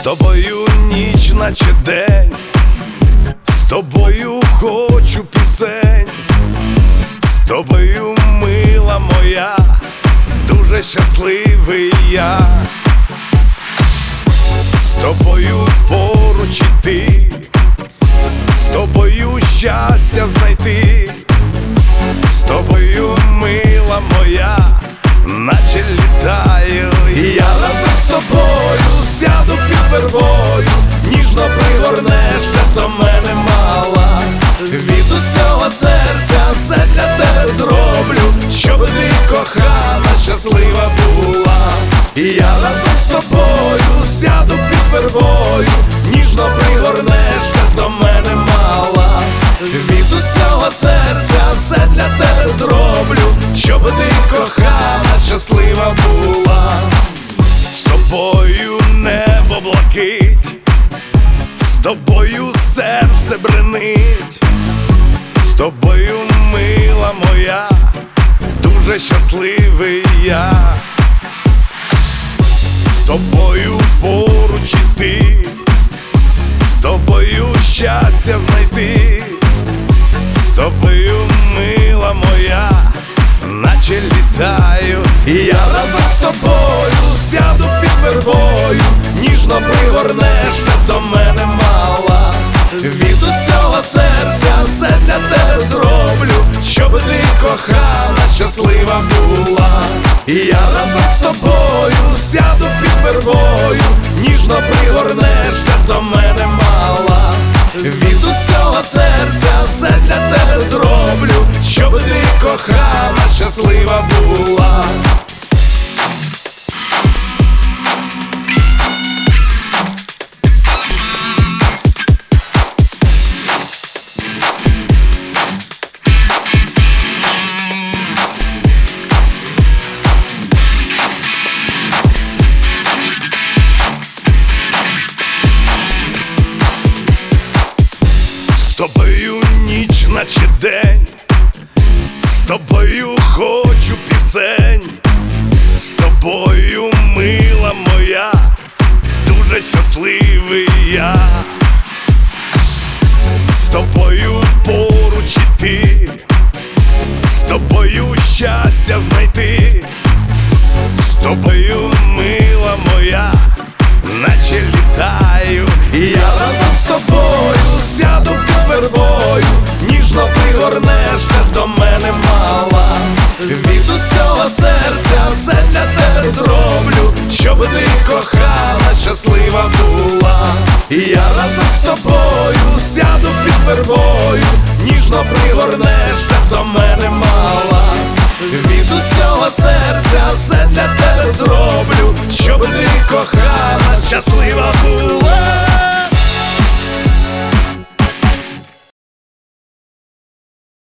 тобою ніч, наче день, з тобою хочу пісень, з тобою, мила моя, дуже щасливий я. З тобою поруч іти, з тобою щастя знайти, з тобою, мила моя, наче літаю. Я разом з тобою сяду під вербою, ніжно пригорнешся до мене, мала. Від усього серця все для тебе зроблю, щоб ти, кохана, щаслива була. Я разом з тобою сяду під вербою, ніжно пригорнешся до мене, мала. Від усього серця все для тебе зроблю, щоб ти, кохана, щаслива була. З тобою небо блакить, з тобою серце бренить, з тобою, мила моя, дуже щасливий я. З тобою поруч іти, з тобою щастя знайти, з тобою, мила моя, наче літаю. Я разом з тобою сяду під вербою, ніжно пригорнешся до мене, мала. Від усього серця все для тебе зроблю, щоб ти, кохана, щаслива була. Я разом з тобою сяду під вербою, ніжно пригорнешся до мене, мала. Від усього серця все для тебе зроблю, щоб ти, кохана, щаслива була. З тобою ніч, наче день, з тобою хочу пісень, з тобою, мила моя, дуже щасливий я. З тобою поруч іти, з тобою щастя знайти, з тобою, мила моя, наче літаю. Я разом з тобою сяду під вербою, ніжно пригорнешся до мене, мала. Від усього серця все для тебе зроблю, щоб ти, кохана, щаслива була. Я разом з тобою сяду під вербою, ніжно пригорнешся до мене, мала. Від усього серця все для тебе зроблю, щоб ти, кохана, щаслива була.